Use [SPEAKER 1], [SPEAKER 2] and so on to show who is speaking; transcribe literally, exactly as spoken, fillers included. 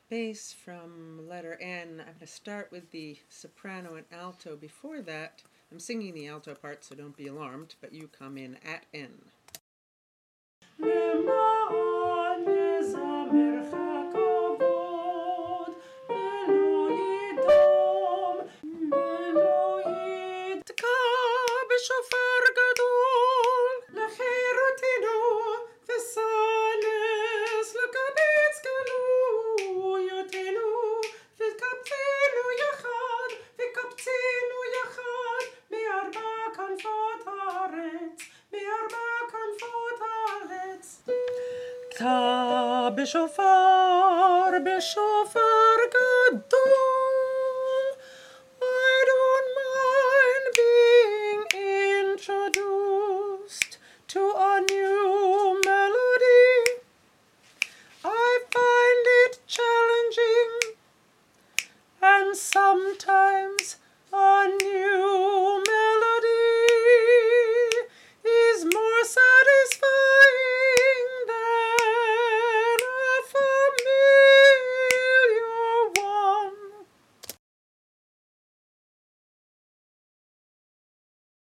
[SPEAKER 1] bass from letter N. I'm going to start with the soprano and alto. Before that, I'm singing the alto part, so don't be alarmed, but you come in at N. Ta b'shofar, b'shofar